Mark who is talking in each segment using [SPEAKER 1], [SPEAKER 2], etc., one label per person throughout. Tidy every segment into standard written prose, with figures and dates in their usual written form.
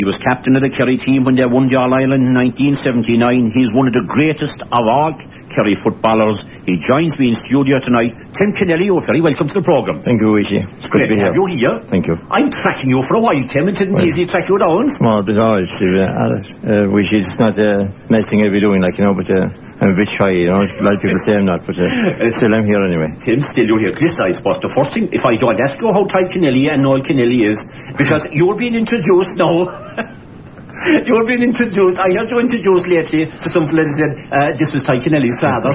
[SPEAKER 1] He was captain of the Kerry team when they won the All-Ireland in 1979. He's one of the greatest of all Kerry footballers. He joins me in studio tonight. Tim Kennelly, you're very welcome to the programme.
[SPEAKER 2] Thank you, Wishy. It's
[SPEAKER 1] great to have you here.
[SPEAKER 2] Thank you.
[SPEAKER 1] I'm tracking you for a while, Tim. It isn't easy to track you down.
[SPEAKER 2] Small bit hard, Wishy. It's not a nice thing I'll be doing, like, you know, but I'm a bit shy, you know. A lot of people say I'm not, but still I'm here anyway.
[SPEAKER 1] Tim, still you're here. Chris, I suppose the first thing, if I don't ask you how Ty Kennelly and Noel Kennelly is, because you're being introduced now. You're being introduced. I heard you introduced lately to some fella that said, this is Ty Kennelly's father.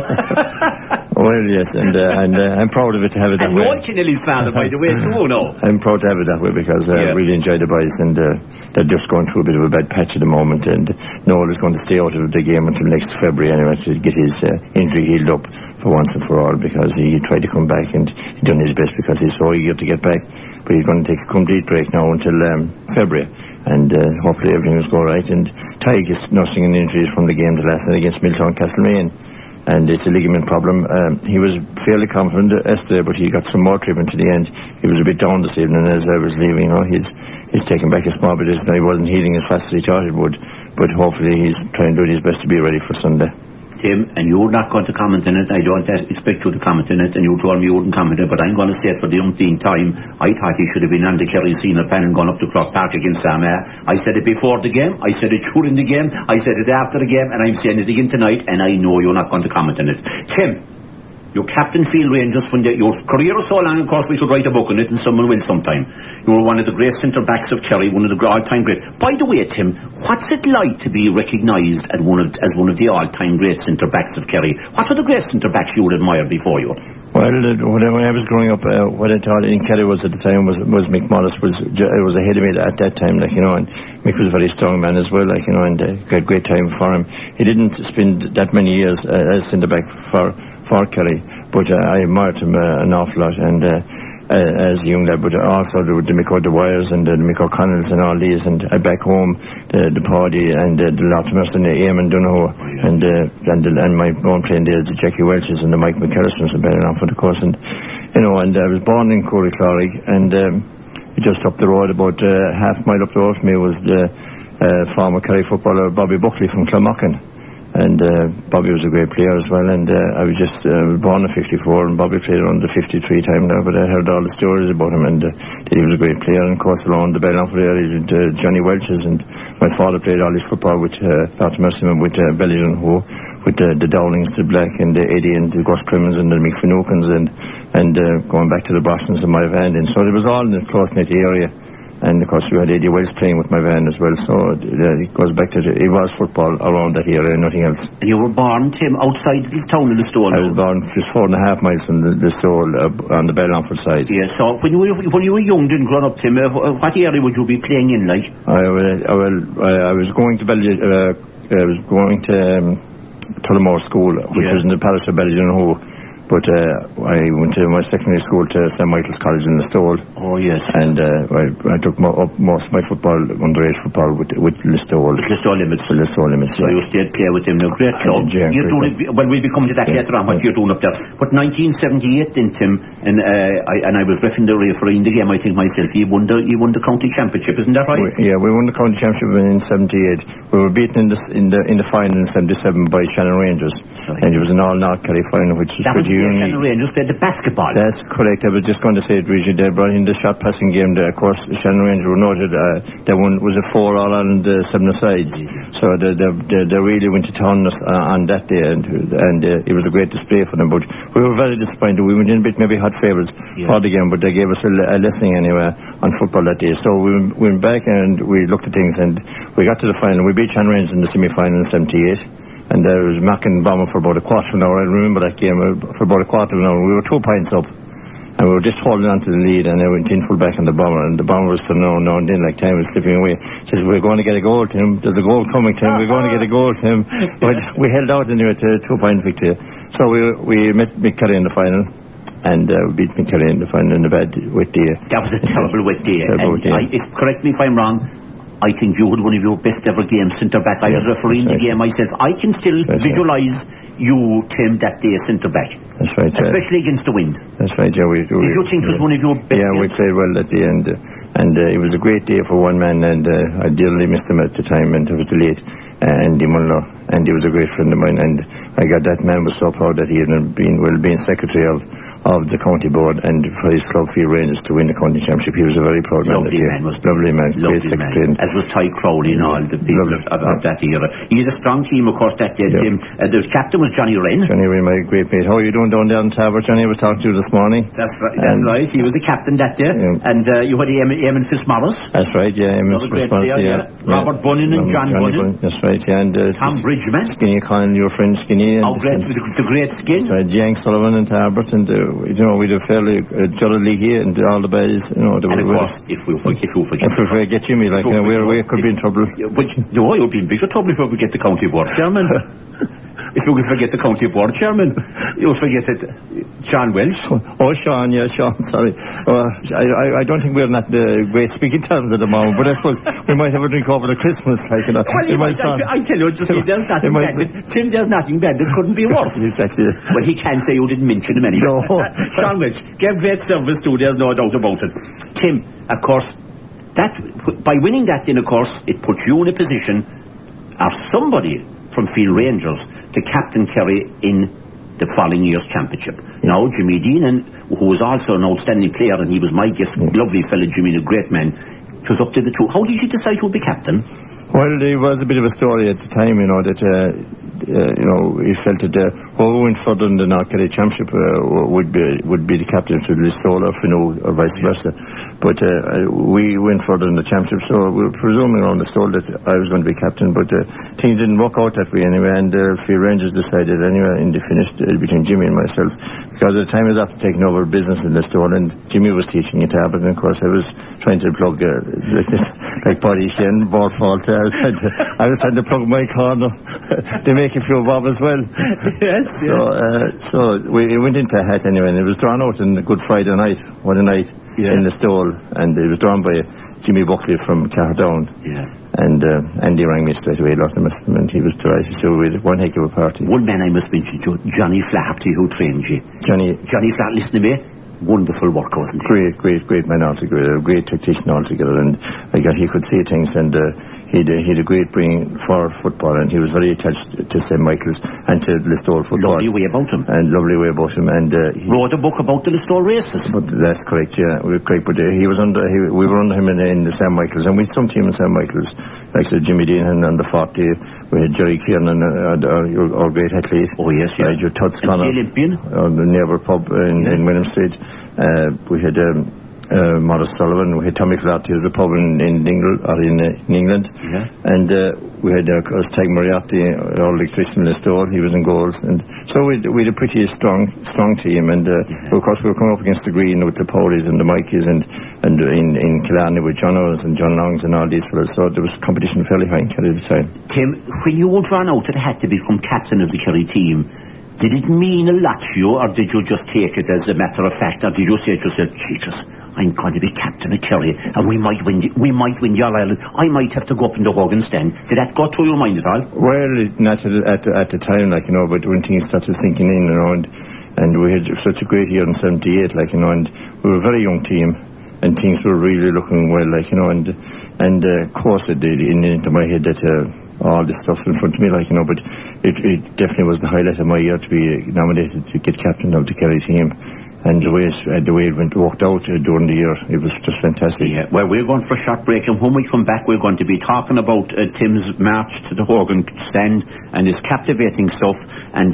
[SPEAKER 2] Well, yes, and I'm proud of it to have it that way.
[SPEAKER 1] And Noel Kennelly's father, by the way, too, no?
[SPEAKER 2] I'm proud to have it that way because I really enjoy the boys, and they're just going through a bit of a bad patch at the moment, and Noel is going to stay out of the game until next February anyway to get his injury healed up for once and for all, because he tried to come back and he done his best because he's so eager to get back, but he's going to take a complete break now until February. And hopefully everything will go right. And Ty is nursing an injuries from the game the last night against Milltown Castlemaine, and it's a ligament problem. He was fairly confident yesterday, but he got some more treatment to the end. He was a bit down this evening as I was leaving. You know, he's taken back a small bit. He wasn't healing as fast as he thought it would, but hopefully he's trying to do his best to be ready for Sunday.
[SPEAKER 1] Tim, and you're not going to comment on it. I don't expect you to comment on it, and you told me you wouldn't comment on it, but I'm going to say it for the umpteenth time. I thought he should have been on the Kerry senior panel and gone up to Croke Park against Armagh. I said it before the game, I said it during the game, I said it after the game, and I'm saying it again tonight, and I know you're not going to comment on it. Tim, your captain Field Rangers, when your career is so long, of course we could write a book on it, and someone will sometime. You were one of the great centre-backs of Kerry, one of the all-time greats. By the way, Tim, what's it like to be recognised as one of the all-time great centre-backs of Kerry? What were the great centre-backs you would admire before you?
[SPEAKER 2] Well, when I was growing up, what I thought in Kerry was at the time was Mick Mullis was ahead of me at that time, like, you know, and Mick was a very strong man as well, like, you know, and had great time for him. He didn't spend that many years as centre-back for Kerry, but I admired him an awful lot, and as a young lad, but also the Mick O'Dwyers and the Mick O'Connells and all these, and back home the Paddy and the Latimer and the Eamon Donohoe, and my own playing days, the Jackie Welches and the Mike McAllisters and better off for the course, and you know, and I was born in Corryclorrig, and just up the road, about half mile up the road from me, was the former Kerry footballer Bobby Buckley from Clonmachan. And Bobby was a great player as well, and I was just born in 54, and Bobby played around the 53 time now, but I heard all the stories about him, and he was a great player. And of course along the Bellonford area, Johnny Welches, and my father played all his football with Dr. Merciman, with Bellydon Ho, with the Downings, the Black, and the Eddie, and the Gus Crimmins, and the Mick Finucans, and going back to the Bostons and my van, and so it was all in a close-knit area. And of course we had Eddie Wells playing with my van as well, so it goes back to it was football around that area and nothing else.
[SPEAKER 1] And you were born, Tim, outside the town of Listowel?
[SPEAKER 2] I was born just 4.5 miles from Listowel on the Bellonford side.
[SPEAKER 1] Yeah, so when you were young, didn't grow up, Tim, what area would you be playing in, like?
[SPEAKER 2] I was going to I was going to Tullamore School, which was in the parish of Ballydon. But I went to my secondary school to St. Michael's College in Listowel.
[SPEAKER 1] Oh, yes.
[SPEAKER 2] And I took up most of my football, underage football, with Listowel.
[SPEAKER 1] With Listowel Limits.
[SPEAKER 2] With Listowel Limits,
[SPEAKER 1] so you stayed play with them. Now, great club. Well, we'll be coming to that later on, what you're doing up there. But 1978 then, Tim, and I was refereeing the game, I think myself. You won the county championship, isn't that right?
[SPEAKER 2] We won the county championship in 78. We were beaten in the final in 77 by Shannon Rangers. Sorry. And it was an all-North Kerry final, which was pretty unique.
[SPEAKER 1] Shannon Rangers played the basketball.
[SPEAKER 2] That's correct. I was just going to say it, Richard. They brought in the shot passing game. Of course, Shannon Rangers were noted. That one was a 4 all-Ireland 7-a-sides. So they really went to town on that day, and it was a great display for them. But we were very disappointed. We went in a bit maybe hot favourites for the game, but they gave us a lesson anyway on football that day. So we went back and we looked at things, and we got to the final. We beat Shannon Rangers in the semi-final in 78. And there was Mac and Bomber for about a quarter of an hour. I remember that game for about a quarter of an hour. We were 2 points up, and we were just holding on to the lead, and I went in full back on the Bomber, and the Bomber was for no, and then like time was slipping away. Says, we're going to get a goal, Tim. There's a goal coming, Tim. We're going to get a goal, Tim. But we held out anyway to a 2-point victory. So we met Mick Kelly in the final. And we beat Mick Kelly in the final in a bad wet day.
[SPEAKER 1] That was a terrible wet day. Correct me if I'm wrong, I think you had one of your best ever games centre-back. I was refereeing the game myself. I can still visualise you, Tim, that day centre-back.
[SPEAKER 2] That's right.
[SPEAKER 1] Especially against the wind.
[SPEAKER 2] That's right, yeah. Did
[SPEAKER 1] you think it was one of your best games?
[SPEAKER 2] Yeah, we played well that day, and And it was a great day for one man, and I dearly missed him at the time, and it was the late Andy Munlo, and he was a great friend of mine, and that man was so proud that he had been secretary of the county board, and for his club Field Rangers to win the county championship. He was a very proud man. Lovely man, great secretary.
[SPEAKER 1] As was Ty Crowley and all the people of that era. He had a strong team, of course, that day. Tim. The captain was Johnny Wren.
[SPEAKER 2] Johnny Wren, my great mate. How are you doing down there in Tabor? Johnny, I was talking to you this morning.
[SPEAKER 1] That's right. Right. He was the captain that day. Yeah. And you had Eamon Fitzmaurice.
[SPEAKER 2] That's right. Yeah, Eamon Fitzmaurice. Yeah.
[SPEAKER 1] Robert Bunnan and John Bunnan.
[SPEAKER 2] That's right. Yeah. And
[SPEAKER 1] Tom Bridgman.
[SPEAKER 2] Skinny Conn, your friend Skinny.
[SPEAKER 1] Oh, great! The great Skin.
[SPEAKER 2] That's right. Jan Sullivan and Tarbert, and we had a fairly Gerald Leahy and all the boys. And of
[SPEAKER 1] course, if we
[SPEAKER 2] forget Jimmy, like we could be in trouble.
[SPEAKER 1] But no, you'll be in bigger trouble if we get the county board chairman. If you forget the county board chairman, you'll forget it. Sean Welsh.
[SPEAKER 2] Oh, Sean, yeah, Sean, sorry. I don't think we're not great speaking terms at the moment, but I suppose we might have a drink over the Christmas, like,
[SPEAKER 1] Well, I tell you, just there's nothing bad. Tim, there's nothing bad. It couldn't be worse.
[SPEAKER 2] Exactly.
[SPEAKER 1] Well, he can't say you didn't mention him anyway.
[SPEAKER 2] No.
[SPEAKER 1] Sean Welsh gave great service too, there's no doubt about it. Tim, of course, by winning that then, of course, it puts you in a position, or somebody from Field Rangers, to captain Kerry in the following year's championship. Now, Jimmy Dean, who was also an outstanding player, and he was my guest, lovely fellow Jimmy, a great man, it was up to the two. How did you decide who would be captain?
[SPEAKER 2] Well, there was a bit of a story at the time, that he felt that whoever went further in the North Kerry Championship would be the captain to Listowel or Finnew or vice versa. But we went further in the championship, so we were presuming on Listowel that I was going to be captain, but things didn't work out that way anyway, and Field Rangers decided anyway, and they finished between Jimmy and myself, because at the time I was after taking over business in Listowel, and Jimmy was teaching guitar, but of course I was trying to plug like Paddy Shane, Borfault. I was trying to plug my corner to make a few bob as well.
[SPEAKER 1] Yes.
[SPEAKER 2] So we went into a hat anyway, and it was drawn out on Good Friday night. What a night in the stall, and it was drawn by Jimmy Buckley from Cardown.
[SPEAKER 1] Yeah.
[SPEAKER 2] And Andy rang me straight away, and he was delighted. So we had one heck of a party.
[SPEAKER 1] One man I must mention to Johnny Flaherty, who trained you.
[SPEAKER 2] Johnny
[SPEAKER 1] Flaherty, listen to me. Wonderful worker, wasn't
[SPEAKER 2] he? Great man altogether, a great tactician altogether, and he could see things, and he had a great brain for football, and he was very attached to St. Michael's and to Listowel football.
[SPEAKER 1] Lovely way about him.
[SPEAKER 2] And he
[SPEAKER 1] wrote a book about the Listowel races.
[SPEAKER 2] But that's correct, yeah. But we were under him in the St. Michael's, and we had some team in St. Michael's, like Jimmy Dean and the 40. We had Jerry Kieran and our great athlete.
[SPEAKER 1] Oh, yes, yeah.
[SPEAKER 2] Your Tuts Connor.
[SPEAKER 1] The Olympian.
[SPEAKER 2] The neighbour pub in William Street. We had Morris Sullivan. We had Tommy Flaherty, who was a pub in England.
[SPEAKER 1] Yeah.
[SPEAKER 2] And we had Tag Moriarty, our electrician in Listowel. He was in goals. And so we had a pretty strong team. And of course we were coming up against the green with the Poleys and the Mikeys, and in Killarney with John Owens and John Longs and all these fellas. So there was competition fairly high in Kerry at the time.
[SPEAKER 1] Tim, when you were drawn out that had to become captain of the Kerry team, did it mean a lot to you, or did you just take it as a matter of fact, or did you say to yourself, Jesus, I'm going to be captain of Kerry, and we might win the All-Ireland, I might have to go up in the Hogan stand? Did that go through your mind at all?
[SPEAKER 2] Well, not at the time, but when things started sinking in, and we had such a great year in 78, and we were a very young team, and things were really looking well, and of course it did into my head that all this stuff in front of me, but it definitely was the highlight of my year to be nominated to get captain of the Kerry team. And the way it worked out during the year, it was just fantastic.
[SPEAKER 1] Yeah, well, we're going for a short break, and when we come back, we're going to be talking about Tim's march to the Hogan stand and his captivating stuff, and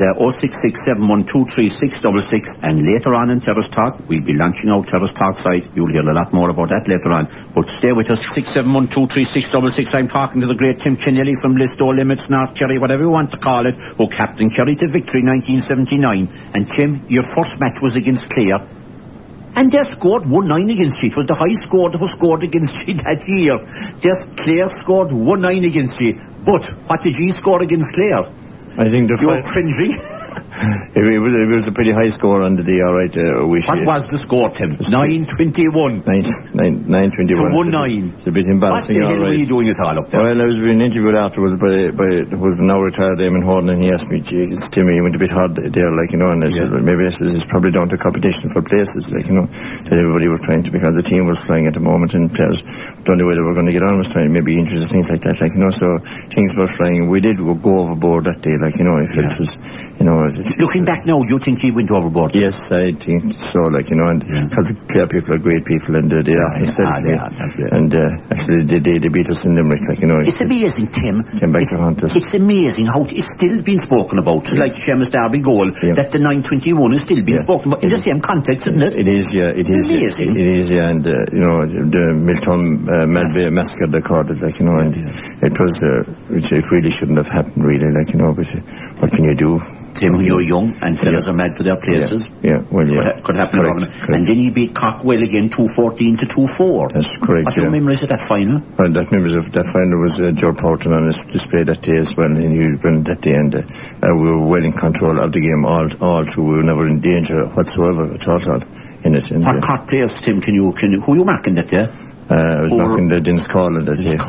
[SPEAKER 1] 06671236666, and later on in Terrace Talk, we'll be launching out Terrace Talk site. You'll hear a lot more about that later on, but stay with us. 671236666. I'm talking to the great Tim Keneally from Listowel, Limits, North Kerry, whatever you want to call it, who captained Kerry to victory 1979. And Tim, your first match was against Clare, and they scored 1-9 against you. It was the highest score that was scored against you that year. Clare scored 1-9 against you. But what did you score against Clare?
[SPEAKER 2] I think
[SPEAKER 1] you were cringing.
[SPEAKER 2] It was a pretty high score on the day, all right.
[SPEAKER 1] What was the score, Tim? 9-21.
[SPEAKER 2] 9-21.
[SPEAKER 1] To 1-9.
[SPEAKER 2] It's a bit embarrassing, all right.
[SPEAKER 1] What the hell were you doing it all up there?
[SPEAKER 2] Well, I was being interviewed afterwards by it was now retired Eamon Horton, and he asked me, "Gee, it's Timmy, you went a bit hard there, like, you know," and I said, well, maybe this is probably down to competition for places, like, you know, that everybody was trying to, because the team was flying at the moment, and players don't know where they were going to get on, was trying, maybe injuries and things like that, like, you know, so things were flying. We did go overboard that day, like, you know, I felt it was, you know...
[SPEAKER 1] Looking back now, do you think he went overboard?
[SPEAKER 2] Yes, I think so, like, you know, and because the Clare people are great people, and they often said and actually they beat us in Limerick, like, you know.
[SPEAKER 1] It's amazing, Tim.
[SPEAKER 2] Came back to haunt us.
[SPEAKER 1] It's amazing how it's still been spoken about, like Seamus Darby goal, that the 9-21 is still being spoken about in the same context, isn't it?
[SPEAKER 2] It is, yeah, it is.
[SPEAKER 1] Amazing.
[SPEAKER 2] It is, yeah, and, you know, the Milton Melby massacre they called it, like, you know, and it was, it really shouldn't have happened, really, like, you know, but what can you do?
[SPEAKER 1] Tim, when you're young and fellas are mad for their places. Could happen. Correct. And then he beat Cockwell again 2-14 to 2-4.
[SPEAKER 2] That's correct.
[SPEAKER 1] What's your memories of that final?
[SPEAKER 2] Well, that memories of that final was Joe Porton on his display that day as well, and he won that day, and we were well in control of the game all through. We were never in danger whatsoever at all in it.
[SPEAKER 1] What Cork players, Tim? Can you who you marking that day?
[SPEAKER 2] I was marking the Dennis Carlin that day.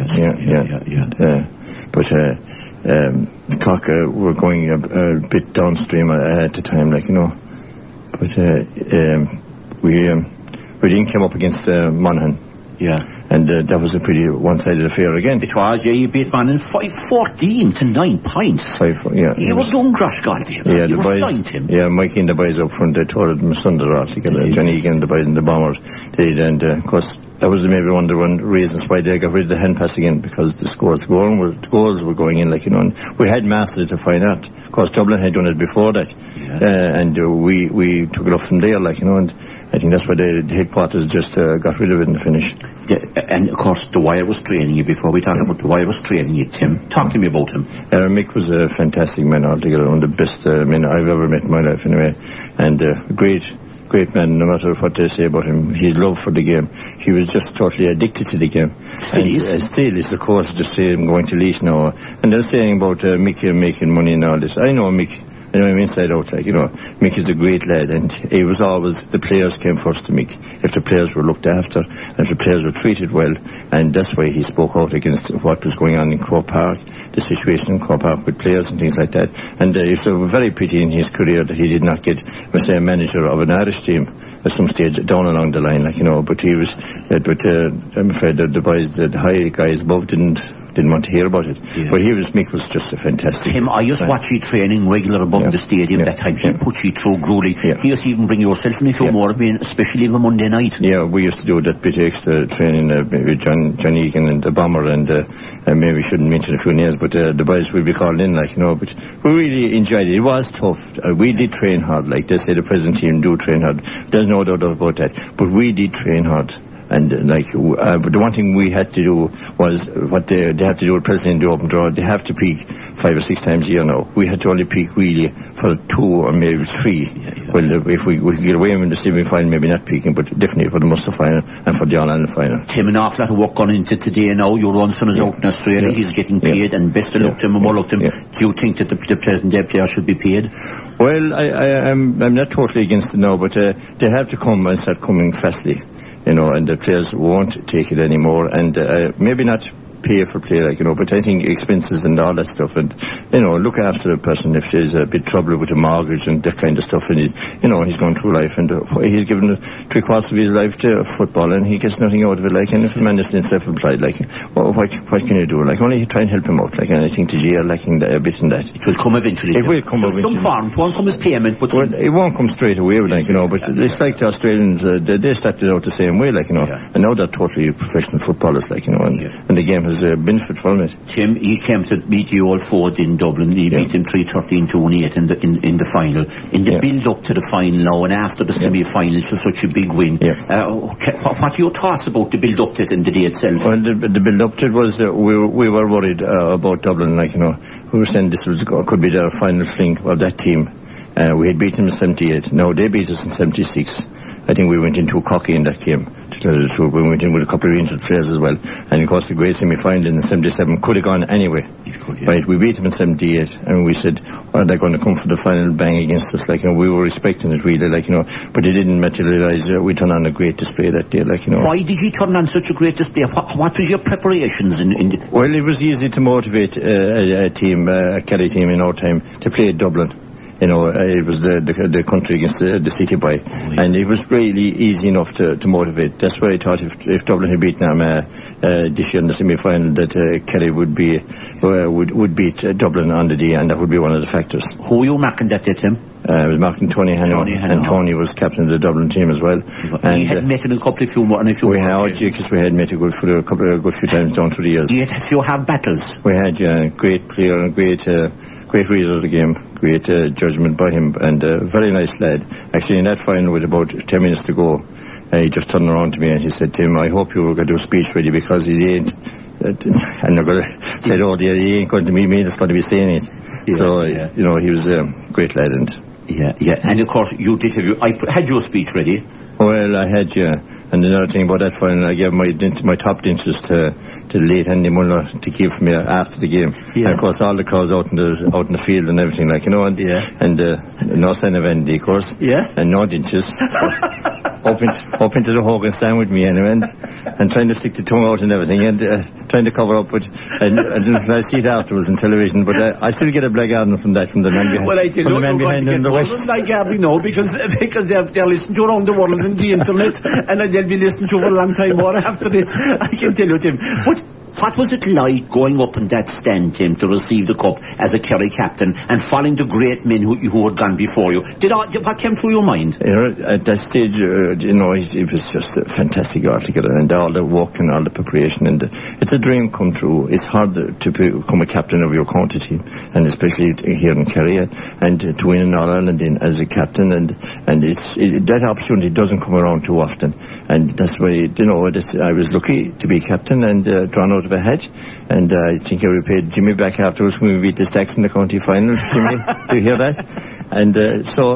[SPEAKER 2] But Cork were going a bit downstream at the time, like, you know. But we didn't come up against Monaghan. Yeah. And that was a pretty one-sided affair again.
[SPEAKER 1] It was, you beat Monaghan 5-14 to 9 points. You were doing Grosh Galdi.
[SPEAKER 2] Yeah,
[SPEAKER 1] you were flying, Tim.
[SPEAKER 2] Yeah, Mikey and the boys up front, they tore them asunder altogether. Johnny Egan and the boys and the Bombers did, and of course, that was maybe one of the reasons why they got rid of the hand pass again, because the goals were going in, like, you know, and we had mastered it to find out. Of course, Dublin had done it before that, and we took it up from there, like, you know, and I think that's why the headquarters just got rid of it in the finish.
[SPEAKER 1] Yeah, and of course, the Wire was training you before we talk about the Wire was training you, Tim. Talk to me about him.
[SPEAKER 2] Mick was a fantastic man altogether, one of the best men I've ever met in my life, anyway, and great man, no matter what they say about him. His love for the game, he was just totally addicted to the game. Still is, of course, just say him going to Laois now. And they're saying about Mick making money and all this. I know Mick. I know him inside out, like, you know. Mick is a great lad, and he was always, the players came first to Mick. If the players were looked after, and if the players were treated well, and that's why he spoke out against what was going on in Croke Park, the situation in Croke Park with players and things like that. And it's a very pity in his career that he did not get, let's say, a manager of an Irish team at some stage down along the line, like, you know, but he was, I'm afraid that the boys, the high guys above didn't want to hear about it. But Mick was just a fantastic...
[SPEAKER 1] Tim, I used to watch you training regular above the stadium that time. He put you through grueling. He used to even bring yourself in a few more, especially on a Monday night.
[SPEAKER 2] Yeah, we used to do that bit extra training with John Egan and the Bomber, and maybe we shouldn't mention a few names, but the boys will be called in, like, you know, but we really enjoyed it. It was tough. We did train hard, like they say the present team do train hard. There's no doubt about that. But we did train hard. And but the one thing we had to do was what they have to do with President in the open draw. They have to peak 5 or 6 times a year now. We had to only peak really for 2 or maybe 3. Well, if we could get away with the semi-final, maybe not peaking, but definitely for the Munster final and for the All-Ireland final.
[SPEAKER 1] Tim, an awful lot of work gone into today now. Your own son is out in Australia. He's getting paid, and best of luck to him and more luck to him. Do you think that the present day player should be paid?
[SPEAKER 2] Well, I'm not totally against it now, but they have to come and start coming fastly. You know, and the players won't take it anymore, and maybe not pay for play, like, you know, but I think expenses and all that stuff, and, you know, look after the person if there's a bit trouble with a mortgage and that kind of stuff, and you know, he's going through life, and he's given 3/4 of his life to football, and he gets nothing out of it, like, and if a man is self-employed, like, well, what can you do? Like, only try and help him out, like, and I think the GR lacking a bit in that.
[SPEAKER 1] It will come eventually.
[SPEAKER 2] It will come eventually.
[SPEAKER 1] Some form, it won't come as payment, but...
[SPEAKER 2] Well, it won't come straight away, like, you know, but it's like the Australians, they started out the same way, like, you know, and now they're totally professional footballers, like, you know, and the game has benefit from it.
[SPEAKER 1] Tim, he came to beat the Old Ford in Dublin. He beat him 3-13 to 1-8 in the final. In the build-up to the final now, and after the semi-final to such a big win, what are your thoughts about the build-up to it and the day itself?
[SPEAKER 2] Well, the build-up to it was, we were worried about Dublin, like, you know. We were saying this could be the final fling of that team. We had beaten them in 78. Now they beat us in 76. I think we went in too cocky in that game to tell you the truth. We went in with a couple of injured players as well. And of course the great semi-final in 77 could have gone anyway.
[SPEAKER 1] It could, yeah.
[SPEAKER 2] Right, we beat them in 78 and we said, well, they're going to come for the final bang against us, like, you know, we were expecting it really, like, you know, but it didn't materialise. We turned on a great display that day, like, you know.
[SPEAKER 1] Why did you turn on such a great display? What was your preparations in
[SPEAKER 2] Well, it was easy to motivate a team, a Kerry team in our time, to play at Dublin. You know, it was the country against the city boy, and it was really easy enough to motivate. That's why I thought if Dublin had beaten Armagh this year in the semi-final, that Kerry would beat Dublin on the day, and that would be one of the factors.
[SPEAKER 1] Who were you marking that day, Tim?
[SPEAKER 2] I was marking Tony Hannon, and Tony was captain of the Dublin team as well.
[SPEAKER 1] And you had met him a couple of few more,
[SPEAKER 2] we had met a good few times down through the years.
[SPEAKER 1] Did you have battles?
[SPEAKER 2] We had, great player and great reader of the game, great judgment by him, and very nice lad. Actually, in that final with about 10 minutes to go, he just turned around to me and he said, Tim, I hope you were going to do a speech ready, because he ain't, and they're going to say, oh, he ain't going to meet me, that's going to be saying it. Yeah, so, you know, he was a great lad. And
[SPEAKER 1] and of course, you did had your speech ready?
[SPEAKER 2] Well, I had, and another thing about that final, I gave my top dentures to the late Andy Muller to give me after the game. And of course all the crowds out in the field and everything, like, you know, and no sign of Andy, of course. And no dentures. up into the Hogan stand with me anyway, and trying to stick the tongue out and everything, and trying to cover up with, and I see it afterwards on television, but I still get a black garden from the man behind.
[SPEAKER 1] Well, I tell you,
[SPEAKER 2] the man behind in the West.
[SPEAKER 1] Like Gabby, no, because they're listening to around the world and the internet, and they'll be listening to for a long time more after this. I can tell you, Tim. But what was it like going up in that stand, Tim, to receive the cup as a Kerry captain and following the great men who had gone before you? What came through your mind?
[SPEAKER 2] You know, at that stage, you know, it was just a fantastic altogether, and all the work and all the preparation, and it's a dream come true. It's hard to become a captain of your county team, and especially here in Kerry, and to win in All-Ireland as a captain, and that opportunity doesn't come around too often, and that's why, you know, I was lucky to be captain and drawn out of a hat, and I think I repaid Jimmy back afterwards when we beat the Stacks in the county final. Jimmy, do you hear that? And so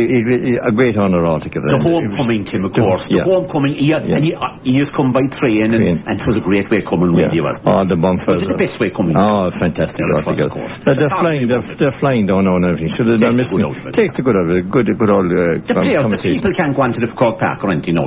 [SPEAKER 2] a great honour altogether.
[SPEAKER 1] The homecoming, Tim, of course. The homecoming, and he has come by train, and it was a great way coming with you.
[SPEAKER 2] Oh, the bonfires.
[SPEAKER 1] Was it the best way coming?
[SPEAKER 2] Oh, fantastic altogether. They're flying down on everything. So they're missing. Takes the good of it. Good old conversation.
[SPEAKER 1] People can't go on to the Cork Park or anything, no.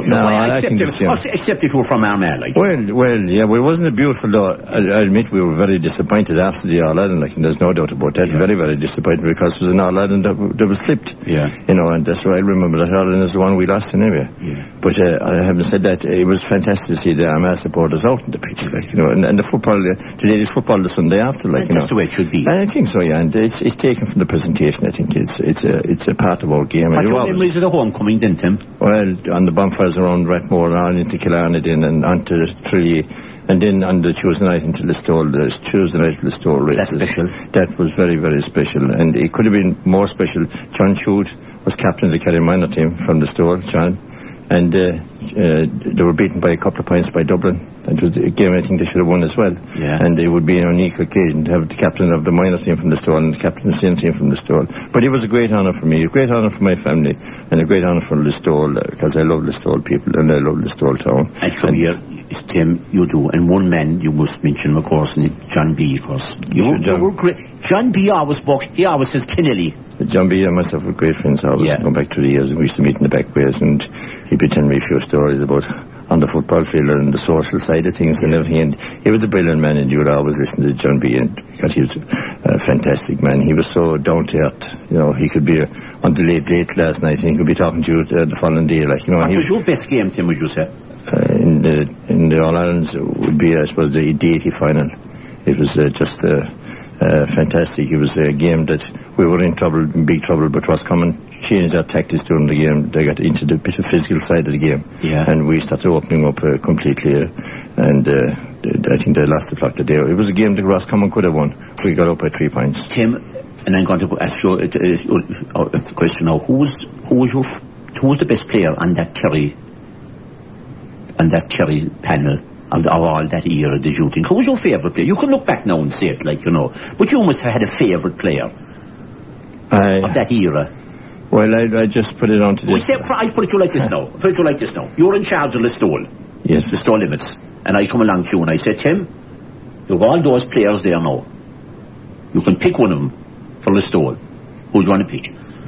[SPEAKER 1] Except if you were from Armagh, like.
[SPEAKER 2] Well, yeah, well, wasn't it beautiful though? I admit we were very disappointed after the All-Ireland, like, and there's no doubt about that. Very, very disappointed, because it was an All-Ireland that was slipped. You know, and that's why I remember that All-Ireland is the one we lost anyway. But I haven't said that. It was fantastic to see the Armagh supporters out in the pitch, like, you know, and the football, today's football the Sunday after, like, you know.
[SPEAKER 1] That's the way it should be.
[SPEAKER 2] I think so, yeah, and it's taken from the presentation. I think it's a part of our game.
[SPEAKER 1] What's your memories of the homecoming then, Tim?
[SPEAKER 2] Well, on the bonfires around Rathmore, on into Killarney then, and onto Tralee, and then on the Tuesday night into Listowel, the Tuesday night Listowel races.
[SPEAKER 1] That's special.
[SPEAKER 2] That was very, very special, and it could have been more special. John Chute was captain of the Kerry minor team from Listowel, John, and they were beaten by a couple of points by Dublin. It was a game I think they should have won as well. And it would be an unique occasion to have the captain of the minor team from Listowel and the captain of the senior team from Listowel. But it was a great honour for me, a great honour for my family, and a great honour for Listowel, because I love Listowel people and I love Listowel town.
[SPEAKER 1] And come here, Tim, you do, and one man you must mention, of course, and John B, of course. You were great. John B always says Kennelly.
[SPEAKER 2] John B and myself were great friends always, going back through the years, and we used to meet in the back ways, and he'd be telling me a few stories about on the football field and the social side of things and everything, and he was a brilliant man, and you would always listen to John B, and because he was a fantastic man. He was so down to earth, you know. He could be on the late last night, and he could be talking to you the following day, like, you know.
[SPEAKER 1] What was your best game, Tim, would you say?
[SPEAKER 2] In the All-Irelands would be, I suppose, the 80 final. It was just fantastic. It was a game that we were in big trouble, but Roscommon changed their tactics during the game. They got into the bit of physical side of the game, and we started opening up completely, and I think they lost the plot today. It was a game that Roscommon could have won. We got up by 3 points.
[SPEAKER 1] Tim, and I'm going to ask you a question now. Who was the best player on that Kerry panel of all that era, did you think? Who was your favourite player? You can look back now and say it, like, you know, but you must have had a favourite player of that era.
[SPEAKER 2] Well, I just put it on to this.
[SPEAKER 1] I put it to you like this now. You're in charge of Listowel.
[SPEAKER 2] Yes.
[SPEAKER 1] Listowel limits. And I come along to you and I said, Tim, you have all those players there now. You can pick one of them for Listowel. Who do you want to pick?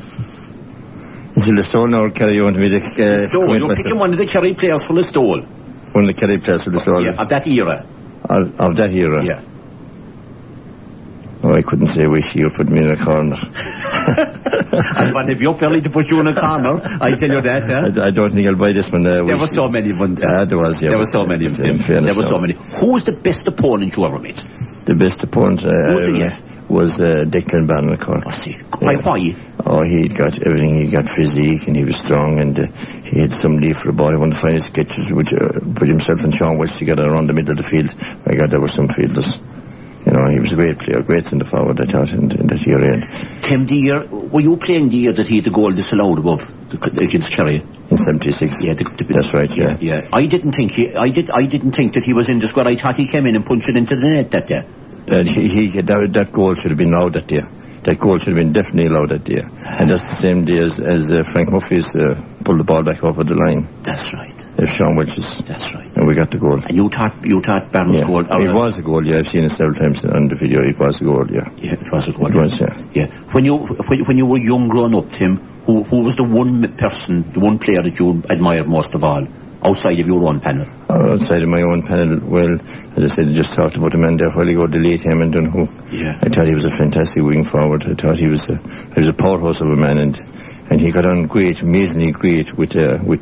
[SPEAKER 2] Is it Listowel now or Kerry you want me to
[SPEAKER 1] Listowel. You're picking one of the Kerry players for Listowel.
[SPEAKER 2] One of the Kerry players for Listowel?
[SPEAKER 1] Yeah, of that era.
[SPEAKER 2] Of that era?
[SPEAKER 1] Yeah.
[SPEAKER 2] Oh, I couldn't say which year put me in a corner.
[SPEAKER 1] And if you're fairly to put you in a corner, I tell you that,
[SPEAKER 2] I don't think I'll buy this one.
[SPEAKER 1] There were so many of them.
[SPEAKER 2] There was, yeah.
[SPEAKER 1] There were so many of them. There were so many. Who was the best opponent you ever met?
[SPEAKER 2] The best opponent was Declan Barnacle.
[SPEAKER 1] Oh, see. Why?
[SPEAKER 2] Oh, he got everything. He got physique and he was strong and he had somebody for the ball. One of the finest sketches which put himself and Sean West together around the middle of the field. My God, there were some fielders. You know, he was a great player, great centre forward, I thought, in that year.
[SPEAKER 1] Tim, were you playing the year that he had the goal disallowed above against Kerry?
[SPEAKER 2] In 76.
[SPEAKER 1] Yeah,
[SPEAKER 2] that's right. Yeah.
[SPEAKER 1] I didn't think that he was in the squad. I thought he came in and punched it into the net that day.
[SPEAKER 2] That goal should have been allowed that year. That goal should have been definitely allowed that year. And that's the same day as Frank Murphy's pulled the ball back over the line.
[SPEAKER 1] That's right.
[SPEAKER 2] Sean Welch's.
[SPEAKER 1] That's right.
[SPEAKER 2] And we got the goal.
[SPEAKER 1] And you thought Barnes scored?
[SPEAKER 2] It was a goal, yeah. I've seen it several times on the video. It was a goal, yeah.
[SPEAKER 1] Yeah, it was a goal.
[SPEAKER 2] It was, yeah.
[SPEAKER 1] Yeah. When you were young growing up, Tim, who was the one player that you admired most of all, outside of your own panel?
[SPEAKER 2] Outside of my own panel, well, as I said, I just talked about a man there a while ago, the late Hammond, who I thought he was a fantastic wing forward. I thought he was a powerhouse of a man, and he got on great, amazingly great with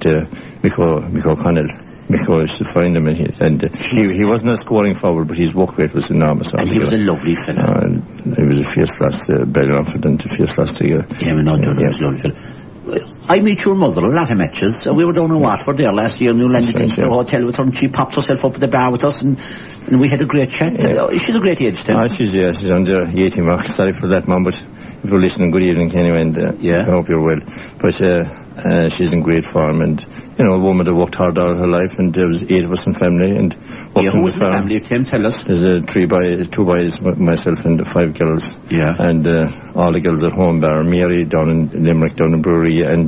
[SPEAKER 2] Mick O'Connell. Mick used to find him, and he wasn't a scoring forward, but his work rate was enormous.
[SPEAKER 1] And he was a lovely fellow.
[SPEAKER 2] He was a fierce lass, better confident, a fierce lass together.
[SPEAKER 1] Yeah, he was a lovely fellow. I met your mother a lot of matches. We were down in Watford there last year, and you landed into the hotel with her, and she popped herself up at the bar with us, and we had a great chat. Yeah. She's a great age, Tim.
[SPEAKER 2] She's under 80 mark. Sorry for that, Mum, but if you're listening, good evening anyway, and I hope you're well. But she's in great form, and you know, a woman that worked hard all her life, and there was 8 of us in family, and
[SPEAKER 1] who was in the family, Tim? Tell us.
[SPEAKER 2] There's 2 boys, myself, and 5 girls.
[SPEAKER 1] Yeah.
[SPEAKER 2] And all the girls at home are Mary down in Limerick, down in Brewery, and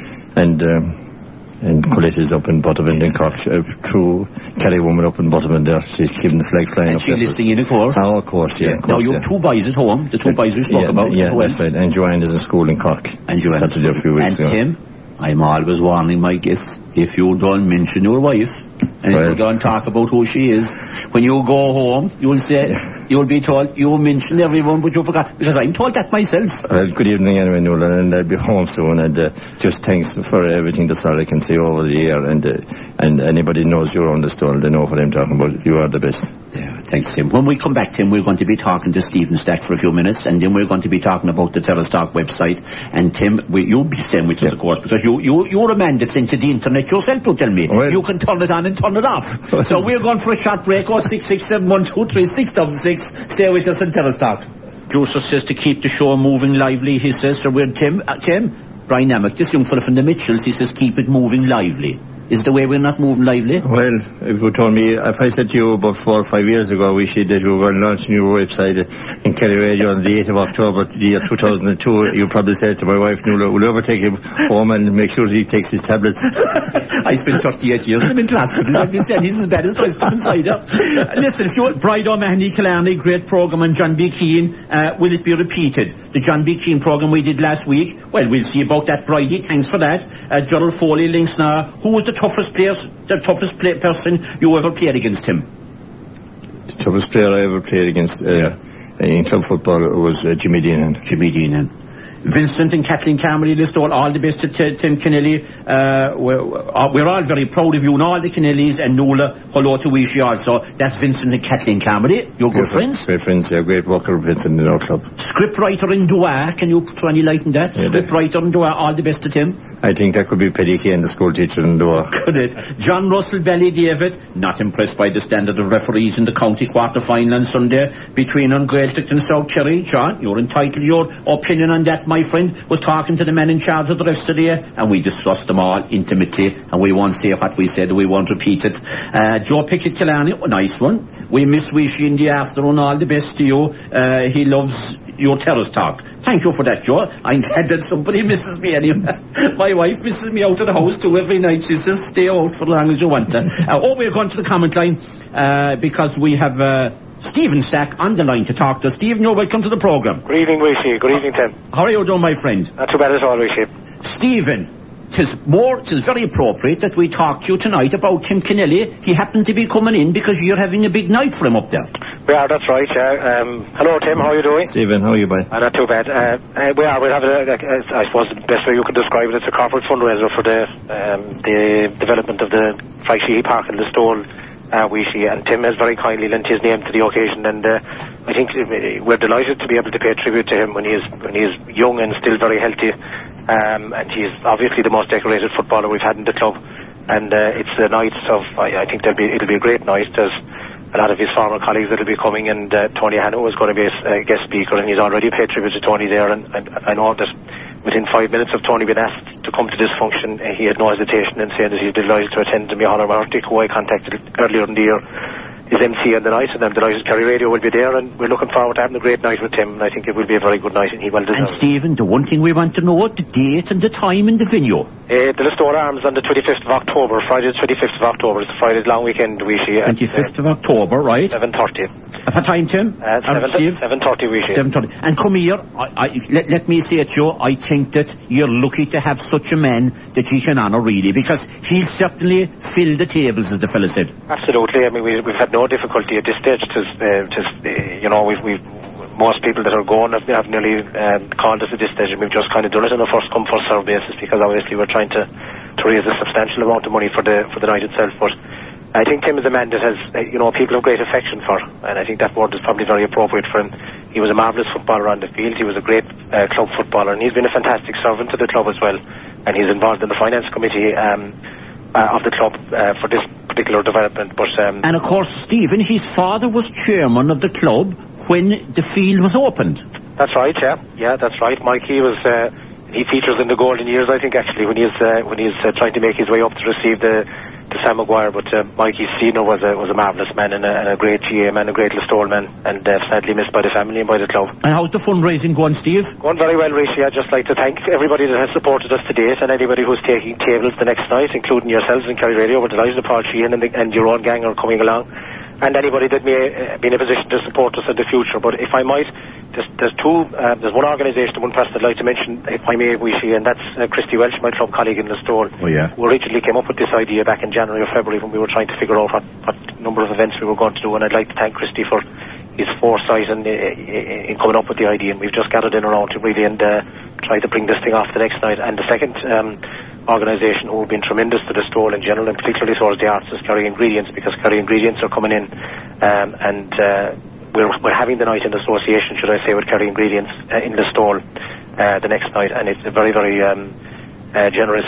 [SPEAKER 2] Colette is up in Buttevant in Cork. True Kerry woman up in Buttevant there. She's keeping the flag flying up there.
[SPEAKER 1] And she's listening in, of course.
[SPEAKER 2] Oh, of course, yeah.
[SPEAKER 1] Now you have 2 boys at home. The 2 boys we spoke about.
[SPEAKER 2] Yeah, that's right. And Joanne is in school in Cork.
[SPEAKER 1] And Joanne.
[SPEAKER 2] Saturday a few weeks ago.
[SPEAKER 1] And Tim, I'm always warning my guests, if you don't mention your wife, and if you don't talk about who she is, when you go home, you'll say, you'll be told, you mentioned everyone, but you forgot, because I'm told that myself.
[SPEAKER 2] Well, good evening anyway, Nuala, and I'll be home soon, and just thanks for everything. That's all I can say over the year, and anybody knows you're on the stall, they know what I'm talking about. You are the best.
[SPEAKER 1] Yeah, thanks, Tim. When we come back, Tim, we're going to be talking to Stephen Stack for a few minutes, and then we're going to be talking about the Terrastock website. And Tim, you'll be staying with us, of course, because you're a man that's into the internet yourself, you tell me.
[SPEAKER 2] Well,
[SPEAKER 1] you can turn it on and turn it off. So we're going for a short break. 667123666. Stay with us in Terrastock. Joseph says to keep the show moving lively, he says. So we're Tim, Brian Amick, this young fella from the Mitchells, he says keep it moving lively. Is the way we're not moving lively?
[SPEAKER 2] Well, if you told me, if I said to you about 4 or 5 years ago, we said that you were going to launch a new website in Kerry Radio on the 8th of October, the year 2002, you probably said to my wife, Nuala, will you ever take him home and make sure he takes his tablets?
[SPEAKER 1] I spent 38 years in Glasgow. He's as bad as Preston Insider. Listen, if you Bride O'Mahony, Killarney, great programme, and John B. Keane, will it be repeated? The John B. Keane programme we did last week, well, we'll see about that, Bridie, thanks for that. Gerald Foley, Linksnar, who was the toughest person you ever played against, him?
[SPEAKER 2] The toughest player I ever played against in club football was Jimmy Deenan.
[SPEAKER 1] Jimmy Deenan. Vincent and Kathleen Carmody, all the best to Tim Kennelly. We're all very proud of you and all the Kennellys, and Nuala, hello to Wishi also. That's Vincent and Kathleen Carmody. You're good friends?
[SPEAKER 2] Great friends, yeah. Great worker, Vincent, in our club.
[SPEAKER 1] Scriptwriter in Dua, can you throw any light on that? Yeah, scriptwriter in Dua, all the best to Tim.
[SPEAKER 2] I think that could be Paddy Kane, the school teacher in Dua.
[SPEAKER 1] Could it? John Russell, Belly David, not impressed by the standard of referees in the county quarter-final on Sunday between Gaeltacht and South Cherry. John, you're entitled to your opinion on that my friend, was talking to the man in charge of the refs today, and we discussed them all intimately, and we won't say what we said, we won't repeat it. Joe Pickett Killarney, nice one. We wish you in the afternoon all the best to you. He loves your terrace talk. Thank you for that, Joe. I'm glad that somebody misses me anyway. My wife misses me out of the house too every night. She says, stay out for as long as you want to. We're going to the comment line, because we have Stephen Stack on the line to talk to us. Stephen, you're welcome to the programme.
[SPEAKER 3] Good evening, Rishi. Good evening, Tim.
[SPEAKER 1] How are you doing, my friend?
[SPEAKER 3] Not too bad at all, Rishi.
[SPEAKER 1] Stephen, tis very appropriate that we talk to you tonight about Tim Kennelly. He happened to be coming in because you're having a big night for him up there.
[SPEAKER 3] We are, that's right, yeah. Hello, Tim, how are you doing?
[SPEAKER 2] Stephen, how are you, boy?
[SPEAKER 3] Not too bad. We'll have I suppose the best way you could describe it, it's a corporate fundraiser for the development of the Flagship Park in Listowel. And Tim has very kindly lent his name to the occasion, and I think we're delighted to be able to pay tribute to him when he is young and still very healthy, and he's obviously the most decorated footballer we've had in the club, and it's a night of, I think it'll be a great night. There's a lot of his former colleagues that'll be coming, and Tony Hanno is going to be a guest speaker, and he's already paid tribute to Tony there, and I know that within 5 minutes of Tony being asked to come to this function, he had no hesitation in saying that he's delighted to attend to Micheál Martic, who I contacted earlier in the year, is MC on the night, and I'm delighted Kerry Radio will be there, and we're looking forward to having a great night with him, and I think it will be a very good night, and he will deserve it.
[SPEAKER 1] And Stephen, the one thing we want to know, the date and the time and the venue.
[SPEAKER 3] The Listowel Arms on the 25th of October, Friday the 25th of October, it's the Friday long weekend, we see.
[SPEAKER 1] 25th of October, right?
[SPEAKER 3] 7:30.
[SPEAKER 1] At what time, Tim?
[SPEAKER 3] 7:30, we see.
[SPEAKER 1] 7:30. And come here, let me say it, Joe, I think that you're lucky to have such a man that you can honour, really, because he'll certainly fill the tables, as the fella said.
[SPEAKER 3] Absolutely, I mean, we've had no difficulty at this stage. We've most people that are going have nearly called us at this stage, and we've just kind of done it on a first come first served basis, because obviously we're trying to raise a substantial amount of money for the night itself. But I think Tim is a man that has people have great affection for, and I think that word is probably very appropriate for him. He was a marvellous footballer on the field. He was a great club footballer, and he's been a fantastic servant to the club as well, and he's involved in the finance committee of the club for this particular development. But
[SPEAKER 1] and of course, Stephen, his father was chairman of the club when the field was opened.
[SPEAKER 3] That's right, yeah, that's right. Mikey was he features in the golden years, I think, actually, when he's trying to make his way up to receive the Sam Maguire. But Mikey Senior was a marvellous man, and a great GA man, a great Listowel man, and sadly missed by the family and by the club.
[SPEAKER 1] And how's the fundraising going, Steve?
[SPEAKER 3] Going very well, Rishi. I'd just like to thank everybody that has supported us to date, and anybody who's taking tables the next night, including yourselves in Kerry Radio. We're delighted that Paul Sheehan and your own gang are coming along, and anybody that may be in a position to support us in the future. But if I might, there's one organisation and one person I'd like to mention, if I may, Rishi, and that's Christy Welsh, my club colleague in Listowel, who originally came up with this idea back in January or February when we were trying to figure out what number of events we were going to do, and I'd like to thank Christy for his foresight and in coming up with the idea, and we've just gathered in around him really and try to bring this thing off the next night. And the second organisation who have been tremendous to the Listowel in general, and particularly towards the arts, is Kerry Ingredients, because Kerry Ingredients are coming in, and we're having the night in association, should I say, with Kerry Ingredients in Listowel the next night, and it's a very, very generous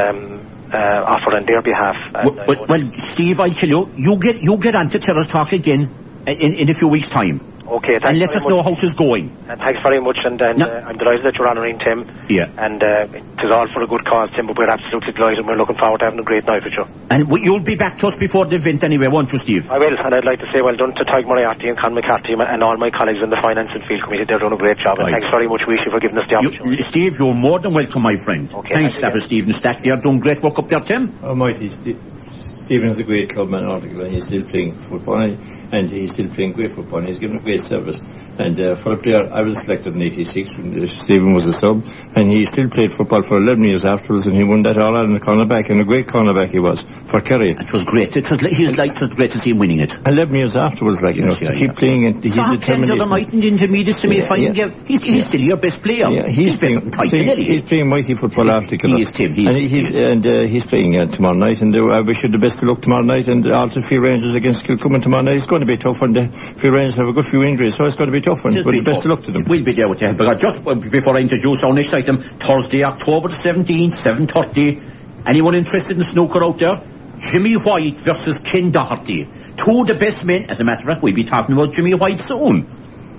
[SPEAKER 3] offer on their behalf.
[SPEAKER 1] Well, Steve, I'll tell you, you get on to Terrace Talk again in a few weeks' time.
[SPEAKER 3] Okay, thanks.
[SPEAKER 1] And let us know how it is going.
[SPEAKER 3] Thanks very much, and I'm delighted that you're honouring Tim.
[SPEAKER 1] Yeah.
[SPEAKER 3] And it is all for a good cause, Tim, but we're absolutely delighted, and we're looking forward to having a great night with you.
[SPEAKER 1] And you'll be back to us before the event anyway, won't you, Steve?
[SPEAKER 3] I will, and I'd like to say well done to Tig Moriarty and Con McCarthy and all my colleagues in the Finance and Field Committee. They're doing a great job, and thanks very much, Rishi, for giving us the opportunity.
[SPEAKER 1] Steve, you're more than welcome, my friend.
[SPEAKER 3] Okay,
[SPEAKER 1] thanks, Stephen Stack. They're doing great work up there, Tim.
[SPEAKER 2] Almighty, Stephen's a great clubman, Article, and he's still playing football, and he's still playing great football, and he's given a great service. And for a player, I was selected in '86 when Stephen was a sub, and he still played football for 11 years afterwards, and he won that All-Ireland cornerback, and a great cornerback he was for Kerry.
[SPEAKER 1] It was great. It was great to see him winning it.
[SPEAKER 2] 11 years afterwards, to keep playing, and he's determined.
[SPEAKER 1] So might in the intermediate semi-final game. He's still your best player.
[SPEAKER 2] Yeah, he's playing mighty football after
[SPEAKER 1] He is, Tim.
[SPEAKER 2] He's playing tomorrow night, and I wish you the best of luck tomorrow night, and also Free Rangers against Kilcummin tomorrow night. It's going to be tough, and the Free Rangers have a good few injuries, so it's going to be tough, but best of luck to them.
[SPEAKER 1] We'll be there with you. But just before I introduce our next item, Thursday, October the 17th, 7:30. Anyone interested in snooker out there? Jimmy White versus Ken Doherty. Two of the best men. As a matter of fact, we'll be talking about Jimmy White soon.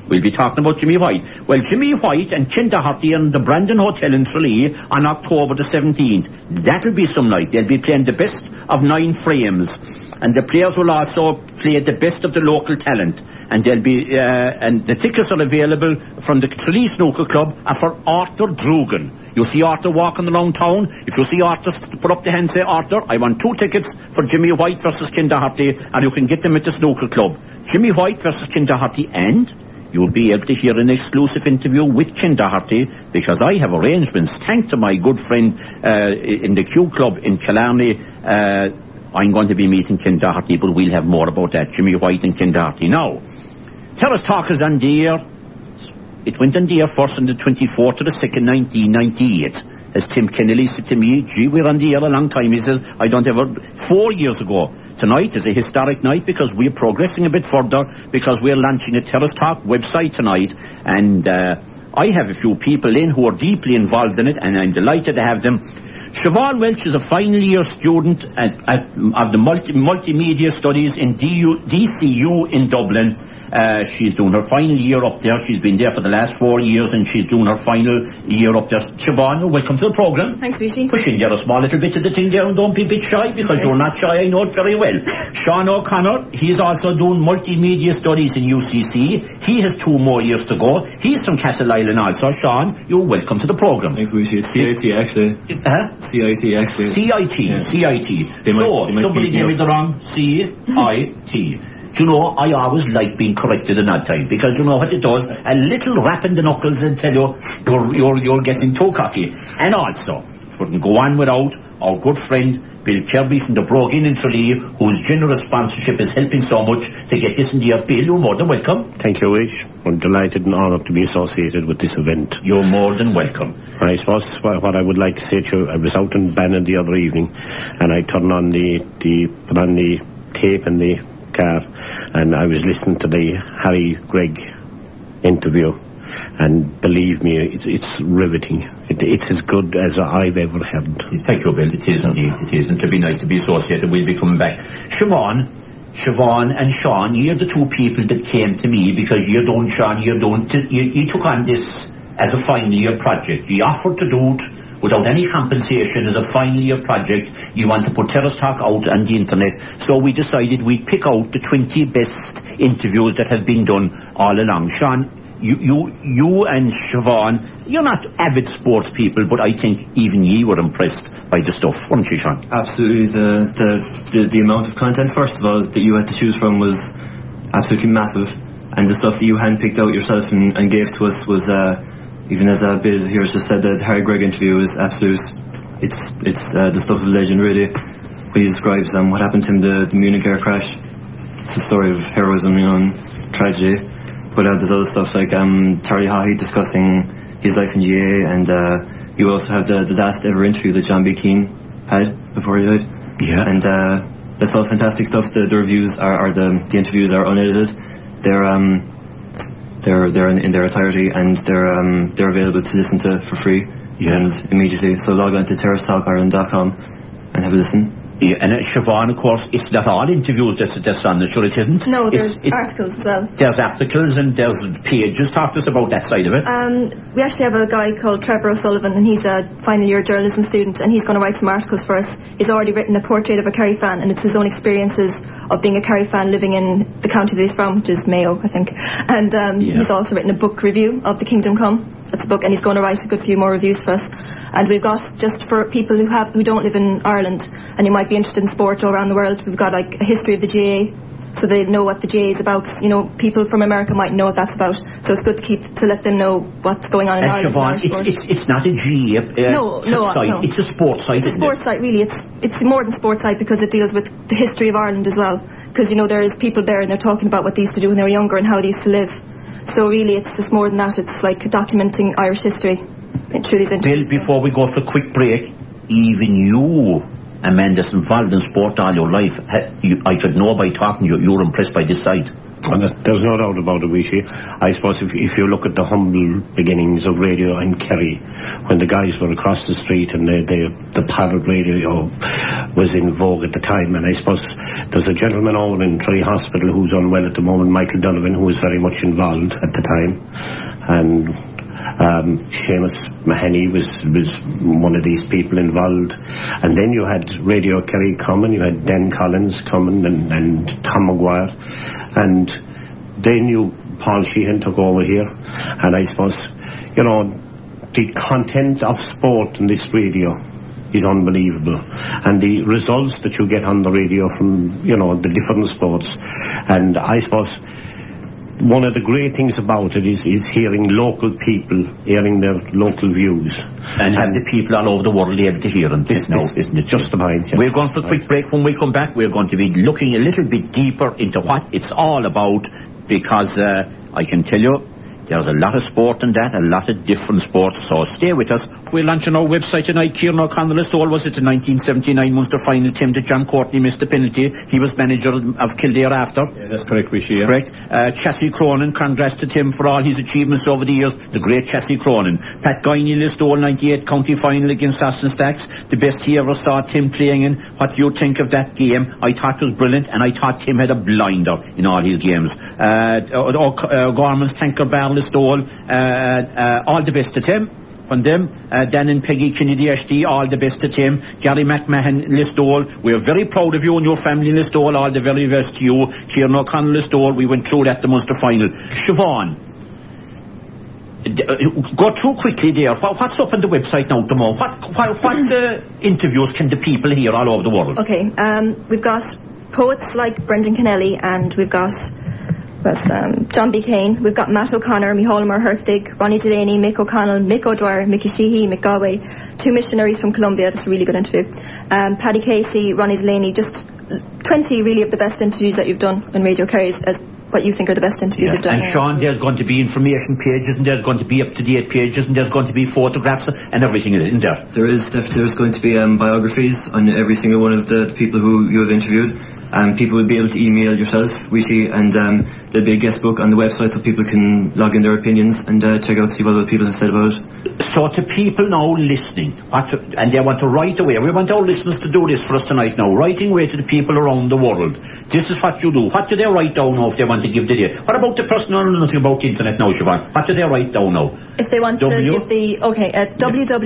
[SPEAKER 1] We'll be talking about Jimmy White. Well, Jimmy White and Ken Doherty in the Brandon Hotel in Tralee on October the 17th. That'll be some night. They'll be playing the best of 9 frames. And the players will also play the best of the local talent. And they'll be, and the tickets are available from the Tralee Snooker Club and for Arthur Drugan. You see Arthur walking around town. If you see Arthur, put up the hand and say, Arthur, I want 2 tickets for Jimmy White versus Ken Doherty, and you can get them at the Snooker Club. Jimmy White versus Ken Doherty, and you'll be able to hear an exclusive interview with Ken Doherty, because I have arrangements, thanks to my good friend in the Q Club in Killarney. I'm going to be meeting Ken Doherty, but we'll have more about that. Jimmy White and Ken Doherty. Now, Terrace Talk is on the air. It went on the air first on the 24th to the 2nd, 1998. As Tim Kennelly said to me, gee, we're on the air a long time. He says, I don't ever, 4 years ago. Tonight is a historic night because we're progressing a bit further, because we're launching a Terrace Talk website tonight. And I have a few people in who are deeply involved in it, and I'm delighted to have them. Siobhan Welch is a final year student of the multimedia studies in DCU in Dublin. She's doing her final year up there. She's been there for the last 4 years, and she's doing her final year up there. Siobhan, welcome to the programme.
[SPEAKER 4] Thanks, Richie.
[SPEAKER 1] Push in there a small little bit of the thing there, and don't be a bit shy, because you're not shy, I know it very well. Sean O'Connor, he's also doing multimedia studies in UCC. He has 2 more years to go. He's from Castle Island also. Sean, you're welcome to the programme.
[SPEAKER 5] Thanks, Richie. It's CIT, actually. CIT, actually.
[SPEAKER 1] CIT, yeah. CIT. Somebody gave me the wrong CIT. You know, I always like being corrected in that time, because you know what it does? A little rap in the knuckles and tell you you're getting too cocky. And also, wouldn't go on without our good friend Bill Kirby from the Brogue Inn in Tralee, whose generous sponsorship is helping so much to get this in the air. Bill, you're more than welcome.
[SPEAKER 6] Thank you, Rich. I'm delighted and honoured to be associated with this event.
[SPEAKER 1] You're more than welcome.
[SPEAKER 6] I suppose what I would like to say to you, I was out in Bannon the other evening, and I turned on put on the tape in the car, and I was listening to the Harry Gregg interview, and believe me, it's riveting. It's as good as I've ever heard.
[SPEAKER 1] Thank you, Bill. It is indeed. It is, and to be nice to be associated. We'll be coming back. Siobhan and Sean, you're the 2 people that came to me, because you took on this as a final year project. You offered to do it without any compensation as a final year project. You want to put Terrace Talk out on the internet. So we decided we'd pick out the 20 best interviews that have been done all along. Sean, you and Siobhan, you're not avid sports people, but I think even ye were impressed by the stuff, weren't you, Sean?
[SPEAKER 5] Absolutely. The amount of content, first of all, that you had to choose from was absolutely massive. And the stuff that you handpicked out yourself and gave to us was... even as Bill here has just said, the Harry Gregg interview is absolute. It's the stuff of legend, really. When he describes what happened to him, the Munich air crash. It's a story of heroism, and tragedy. But there's other stuff like Terry Haughey discussing his life in GA, and you also have the last ever interview that John B. Keane had before he died.
[SPEAKER 1] Yeah.
[SPEAKER 5] And that's all fantastic stuff. The reviews the interviews are unedited. They're in their entirety, and they're available to listen to for free.
[SPEAKER 1] Yeah.
[SPEAKER 5] And immediately. So log on to terracetalkireland.com and have a listen.
[SPEAKER 1] Yeah, and Siobhan, of course, it's not all interviews that's on the show, it isn't?
[SPEAKER 4] No, there's articles as well.
[SPEAKER 1] There's articles and there's pages. Talk to us about that side of it.
[SPEAKER 4] We actually have a guy called Trevor O'Sullivan, and he's a final year journalism student, and he's going to write some articles for us. He's already written a portrait of a Kerry fan, and it's his own experiences of being a Kerry fan living in the county that he's from, which is Mayo, I think. And he's also written a book review of The Kingdom Come. That's a book, and he's going to write a good few more reviews for us. And we've got, just for people who don't live in Ireland and you might be interested in sport all around the world, we've got like a history of the GA, so they know what the GA is about. You know, people from America might know what that's about, so it's good to let them know what's going on in Ireland.
[SPEAKER 1] Siobhan, it's not a GA site. No. It's a sports site.
[SPEAKER 4] It's a sports site, really. It's more than sports site, because it deals with the history of Ireland as well. Because you know, there's people there and they're talking about what they used to do when they were younger and how they used to live. So really, it's just more than that. It's like documenting Irish history.
[SPEAKER 1] Bill, before we go for a quick break, even you, a man that's involved in sport all your life, I could know by talking to you, you're impressed by this site.
[SPEAKER 6] And there's no doubt about it, Wishy. I suppose if you look at the humble beginnings of radio in Kerry, when the guys were across the street and the parrot radio was in vogue at the time, and I suppose there's a gentleman over in Tree Hospital who's unwell at the moment, Michael Donovan, who was very much involved at the time, and Seamus Mahoney was one of these people involved. And then you had Radio Kerry coming, you had Dan Collins coming and Tom Maguire, and then Paul Sheehan took over here. And I suppose, you know, the content of sport in this radio is unbelievable, and the results that you get on the radio from, you know, the different sports. And I suppose one of the great things about it is hearing local people, hearing their local views.
[SPEAKER 1] And have the people all over the world able to hear them now, isn't it?
[SPEAKER 6] Just the point. Yeah.
[SPEAKER 1] We're going for a quick break. When we come back, we're going to be looking a little bit deeper into what it's all about, because I can tell you, there's a lot of sport in that, a lot of different sports, so stay with us. We're launching our website tonight. Kieran O'Connell Listowel was at the 1979 Munster final team that John Courtney missed the penalty. He was manager of Kildare after.
[SPEAKER 2] Yeah, that's correct, Wishy, yeah.
[SPEAKER 1] Correct. Chassie Cronin, congrats to Tim for all his achievements over the years. The great Chassie Cronin. Pat Guiney Listowel, 98 county final against Austin Stacks. The best he ever saw Tim playing in. What do you think of that game? I thought it was brilliant, and I thought Tim had a blinder in all his games. Gorman's Tanker Bar Listowel, all the best to Tim. From them, Dan and Peggy Kennedy HD, all the best to Tim. Gary McMahon Listowel, we're very proud of you and your family Listowel, all the very best to you. Kieran O'Connell Listowel, we went through that the Munster final. Siobhan, go through quickly there. What's up on the website now tomorrow? What interviews can the people hear all over the world?
[SPEAKER 4] Okay, we've got poets like Brendan Kennelly, and we've got John B. Kane, we've got Matt O'Connor, Micheál Hertig, Ronnie Delaney, Mick O'Connell, Mick O'Dwyer, Mickey Sheehy, Mick Galway, 2 missionaries from Colombia. That's a really good interview. Paddy Casey, Ronnie Delaney, just 20 really of the best interviews that you've done in Radio Kerry as what you think are the best interviews you've done.
[SPEAKER 1] And Sean, there's going to be information pages, and there's going to be up-to-date pages, and there's going to be photographs and everything, isn't there?
[SPEAKER 5] There's going to be biographies on every single one of the people who you have interviewed. People will be able to email yourself, Wishy, and there'll be a guest book on the website so people can log in their opinions and check out, see what other people have said about it.
[SPEAKER 1] So to people now listening, and they want to write away, we want our listeners to do this for us tonight now, writing away to the people around the world. This is what you do. What do they write down now if they want to give the day? What about the person who knows nothing about the internet now, Siobhan? What do they write down now?
[SPEAKER 4] If they want to give at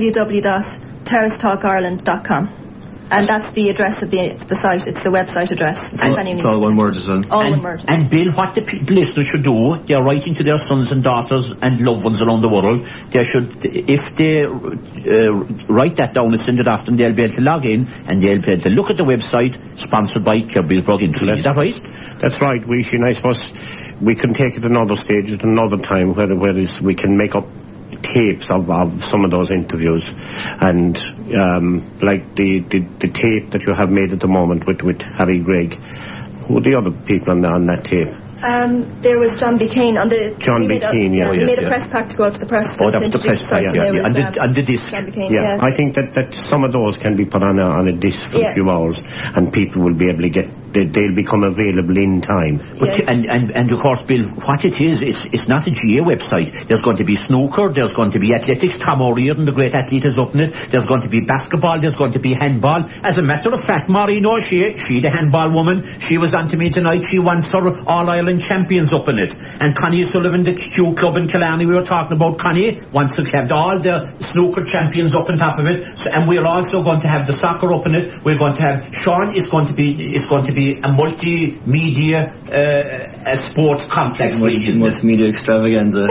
[SPEAKER 4] www.terracetalkireland.com. And that's the address of the site. It's the website address.
[SPEAKER 5] It's all one word as well.
[SPEAKER 4] One word.
[SPEAKER 1] And Bill, what the listeners should do, they're writing to their sons and daughters and loved ones around the world. They should, if they write that down and send it off, then they'll be able to log in and they'll be able to look at the website sponsored by Kirby'sburg Internet. Is that right?
[SPEAKER 6] That's right, Wishy. And I suppose we can take it another stage at another time where we can make up tapes of some of those interviews, and like the tape that you have made at the moment with Harry Gregg. Who are the other people on that tape?
[SPEAKER 4] There was John B. Kane on the...
[SPEAKER 6] John B. Kane, yeah.
[SPEAKER 4] We made a press pack to go out to the press.
[SPEAKER 1] Oh, that was the press pack, yeah. And the disc.
[SPEAKER 4] John B. Kane,
[SPEAKER 6] yeah. I think that some of those can be put on a disc for a few hours, and people will be able to they'll become available in time.
[SPEAKER 1] But and of course, Bill, what it is, it's not a GA website. There's going to be snooker, there's going to be athletics. Tom O'Riordan, the great athlete, is up in it. There's going to be basketball, there's going to be handball. As a matter of fact, Maureen O'Shea, she the handball woman, she was on to me tonight. She wants her All-Ireland champions up in it. And Connie Sullivan, the Q Club in Killarney, we were talking about Connie, wants to have all the snooker champions up on top of it. So, and we're also going to have the soccer up in it. We're going to have Sean is going to be a multimedia sports complex.
[SPEAKER 5] Multimedia extravaganza.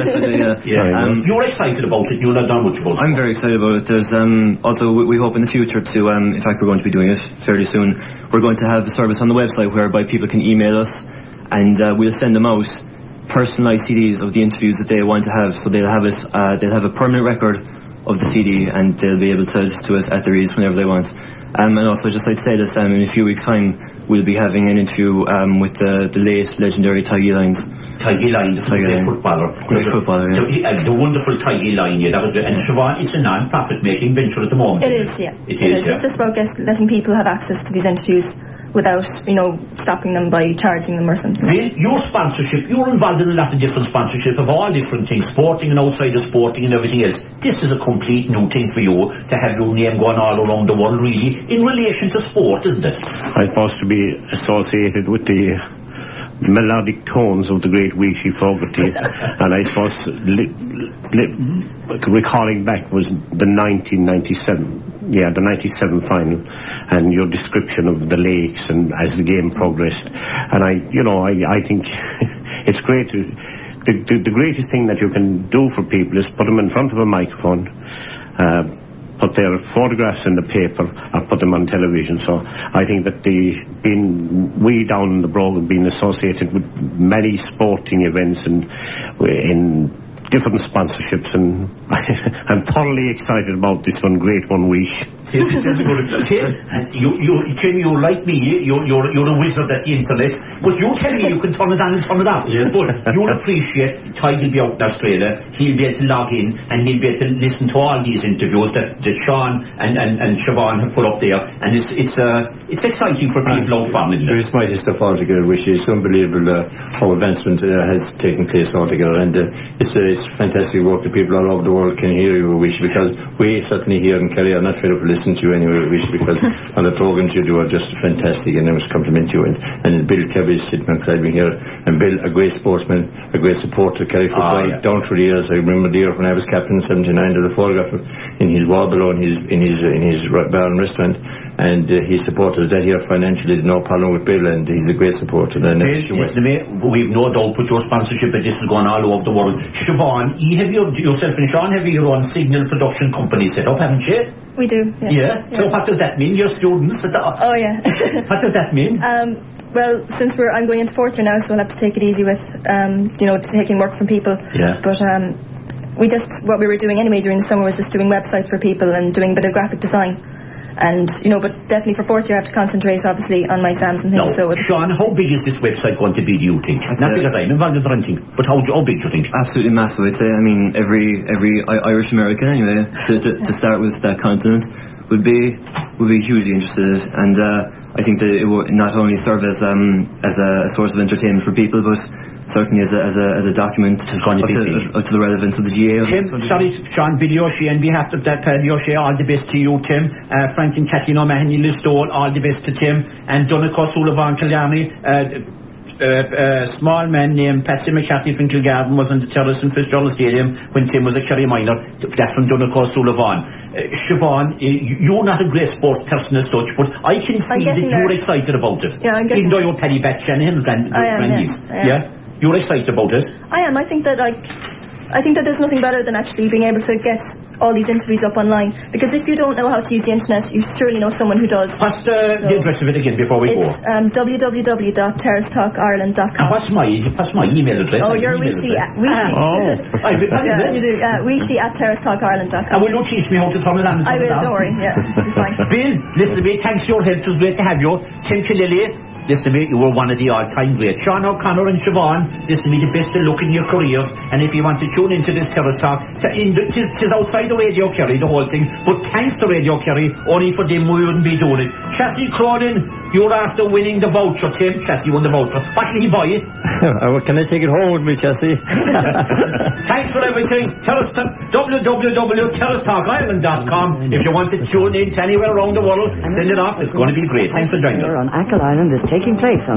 [SPEAKER 1] You're excited about it. You're not done much about it.
[SPEAKER 5] I'm very excited about it. There's also we hope in the future to in fact we're going to be doing it fairly soon. We're going to have the service on the website whereby people can email us, and we'll send them out personalised CDs of the interviews that they want to have. So they'll have a permanent record of the CD, and they'll be able to listen to it at their ease whenever they want. And also just like to say that in a few weeks' time we'll be having an interview with the late legendary Tygee Lyons.
[SPEAKER 1] Tygee Lyons, the great footballer.
[SPEAKER 5] Great footballer, yeah.
[SPEAKER 1] The wonderful Tygee Lyons, yeah, that was good. And Siobhan, it's a non-profit making venture at the moment.
[SPEAKER 4] It is, yeah.
[SPEAKER 1] It is, yeah.
[SPEAKER 4] It's just about letting people have access to these interviews without, stopping them by charging them or something.
[SPEAKER 1] Bill, your sponsorship, you're involved in a lot of different sponsorship of all different things, sporting and outside of sporting and everything else. This is a complete new thing for you to have your name going all around the world, really, in relation to sport, isn't it?
[SPEAKER 6] I'm supposed to be associated with the melodic tones of the great Weeshy Fogarty, and I suppose recalling back was the 97 final, and your description of the lakes and as the game progressed, and I think it's great. The greatest thing that you can do for people is put them in front of a microphone, put their photographs in the paper, or put them on television. So I think that we down in the Brogue have been associated with many sporting events and in different sponsorships, and I'm thoroughly excited about this one. Great one, Weesh.
[SPEAKER 1] Yes, it is a good Tim, Tim, you like me, you're a wizard at the internet, but you tell me you can turn it on and turn it off. Yes. But you'll appreciate Ty will be out in Australia, he'll be able to log in and he'll be able to listen to all these interviews that Sean and Siobhan have put up there, and it's exciting for people out from it.
[SPEAKER 2] Very smartest stuff altogether, which is unbelievable how advancement has taken place altogether, and it's fantastic work that people all over the world can hear you, Wish, because we certainly here in Kerry are not fed up to listen to you anyway, Wish, because on the programs you do are just fantastic, and I must compliment you, and Bill Kelly is sitting beside me here, and Bill, a great sportsman, a great supporter of Kerry football down through the years. I remember the year when I was captain in 79, to the photographer in his wall below in his bar and restaurant, and he supported us that year financially, no problem with Bill, and he's a great supporter. And
[SPEAKER 1] Bill, listen to me, we've no doubt put your sponsorship, but this is going all over the world. Siobhan, yourself and Sean have your own signal production company set up, haven't you?
[SPEAKER 4] We do,
[SPEAKER 1] yeah. So what does that mean? Your students?
[SPEAKER 4] Oh, yeah.
[SPEAKER 1] What does that mean?
[SPEAKER 4] Well, since I'm going into fourth year now, so we'll have to take it easy with, taking work from people.
[SPEAKER 1] Yeah.
[SPEAKER 4] But what we were doing anyway during the summer was just doing websites for people and doing a bit of graphic design. And, but definitely for fourth year I have to concentrate, obviously, on my exams and things.
[SPEAKER 1] Now, Sean, how big is this website going to be, do you think? Not because I'm involved in anything, but how big do you think?
[SPEAKER 5] Absolutely massive, I'd say. I mean, every Irish American, anyway, to start with that continent would be hugely interested, and I think that it will not only serve as a source of entertainment for people, but certainly as a document to the relevance of the GA.
[SPEAKER 1] Tim, sorry, Sean, Billy O'Shea, on behalf of that Paddy O'Shea, all the best to you, Tim. Frank and Kathleen O'Mahony, Listowel, all the best to Tim. And Donegal Sullivan Kilgarmy, small man named Patsy McCartney from Kilgarden was on the terrace in Fitzgerald Stadium when Tim was a Kerry minor. That's from Donegal Sullivan. Siobhan, you're not a great sports person as such, but I can see that you're excited about it.
[SPEAKER 4] Yeah, I'm getting
[SPEAKER 1] even though you're Paddy Bat Shanahan's grandniece. Yeah? You're excited about it?
[SPEAKER 4] I am. I think that there's nothing better than actually being able to get all these interviews up online, because if you don't know how to use the internet, you surely know someone who does.
[SPEAKER 1] What's the address of it again before we go?
[SPEAKER 4] It's www.terracetalkireland.com.
[SPEAKER 1] And what's my email address?
[SPEAKER 4] Oh, you're Weeshy at terracetalkireland.com.
[SPEAKER 1] And will you teach me how to turn it on?
[SPEAKER 4] I will, don't worry. Yeah, you'll be fine.
[SPEAKER 1] Bill, listen to me, thanks for your help, it was great to have you. Tim Killilly, listen to me, you were one of the all-time greats. Sean O'Connor and Siobhan, listen to me, the best of luck in your careers. And if you want to tune into this Terrace Talk, tis outside the Radio Kerry, the whole thing, but thanks to Radio Kerry, only for them we wouldn't be doing it. Chassis Cronin, you're after winning the voucher, Tim. Chassis won the voucher. What can he buy it?
[SPEAKER 2] Can I take it home with me, Chassis?
[SPEAKER 1] Thanks for everything. www.terracetalkireland.com. If you want to tune in to anywhere around the world, send it off. It's going to be great. Thanks for joining us.
[SPEAKER 7] On Achill Island is taking place on